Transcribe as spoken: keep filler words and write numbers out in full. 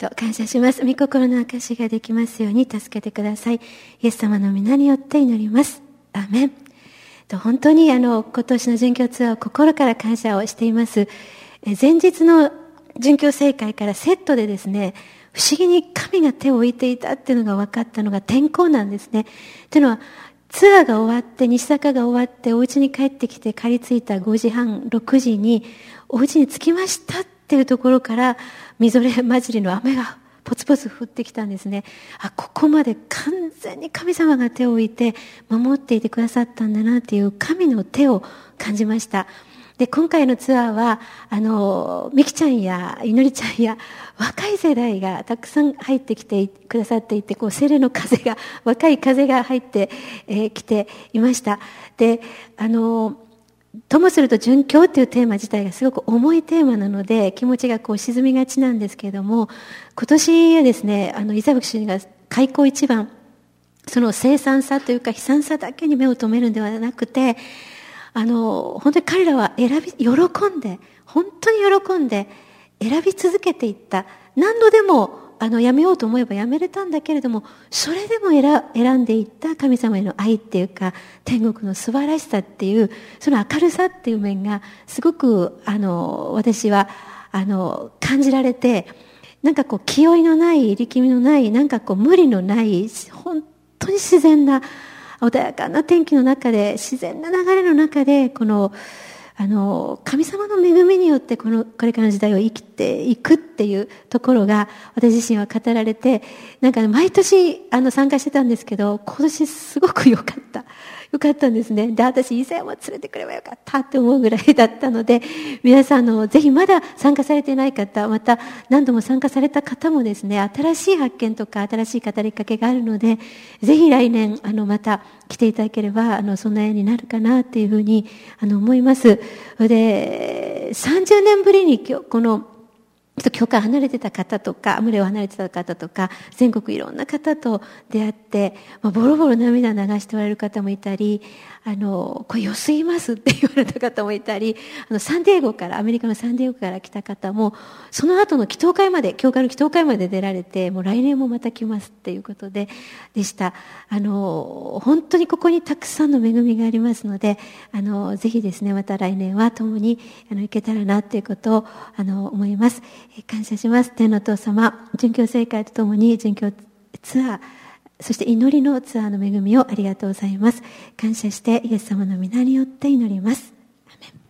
と感謝します。御心の証しができますように助けてください。イエス様の皆によって祈ります。アーメン。と本当にあの今年の殉教ツアーを心から感謝をしています。え前日の殉教聖会からセットでですね、不思議に神が手を置いていたっていうのが分かったのが天候なんですね。というのはツアーが終わって西坂が終わってお家に帰ってきて帰り着いたごじはんろくじにお家に着きましたっていうところからみぞれ混じりの雨がポツポツ降ってきたんですね。あ、ここまで完全に神様が手を置いて守っていてくださったんだなっていう神の手を感じました。で、今回のツアーは、あの、みきちゃんやいのりちゃんや若い世代がたくさん入ってきてくださっていて、こう、精霊の風が、若い風が入ってき、えー、ていました。で、あの、ともすると殉教っていうテーマ自体がすごく重いテーマなので、気持ちがこう沈みがちなんですけれども、今年はですね、あの、イザブク氏が開口一番、その凄惨さというか悲惨さだけに目を留めるんではなくて、あの、本当に彼らは選び、喜んで、本当に喜んで、選び続けていった。何度でも、あの、やめようと思えばやめれたんだけれども、それでも選、選んでいった神様への愛っていうか、天国の素晴らしさっていう、その明るさっていう面が、すごく、あの、私は、あの、感じられて、なんかこう、気負いのない、力みのない、なんかこう、無理のない、本当に自然な、穏やかな天気の中で、自然な流れの中で、この、あの、神様の恵みによってこの、これからの時代を生きていくっていうところが、私自身は語られて、なんか毎年、あの、参加してたんですけど、今年すごく良かった。良かったんですね。で、私、以前も連れてくればよかったって思うぐらいだったので、皆さんの、ぜひまだ参加されていない方、また何度も参加された方もですね、新しい発見とか新しい語りかけがあるので、ぜひ来年、あの、また来ていただければ、あの、そんな絵になるかなっていうふうに、あの、思います。で、さんじゅうねんぶりに今日、この、ちょっと教会離れてた方とか、群れを離れてた方とか、全国いろんな方と出会って、まあ、ボロボロ涙流しておられる方もいたり、あの、これ良すぎますって言われた方もいたり、あの、サンディエゴから、アメリカのサンディエゴから来た方も、その後の祈祷会まで、教会の祈祷会まで出られて、もう来年もまた来ますっていうことで、でした。あの、本当にここにたくさんの恵みがありますので、あの、ぜひですね、また来年は共に、あの、行けたらなっていうことを、あの、思います。感謝します。天のお父様、殉教聖会とともに殉教ツアー、そして祈りのツアーの恵みをありがとうございます。感謝してイエス様の皆によって祈ります。アメン。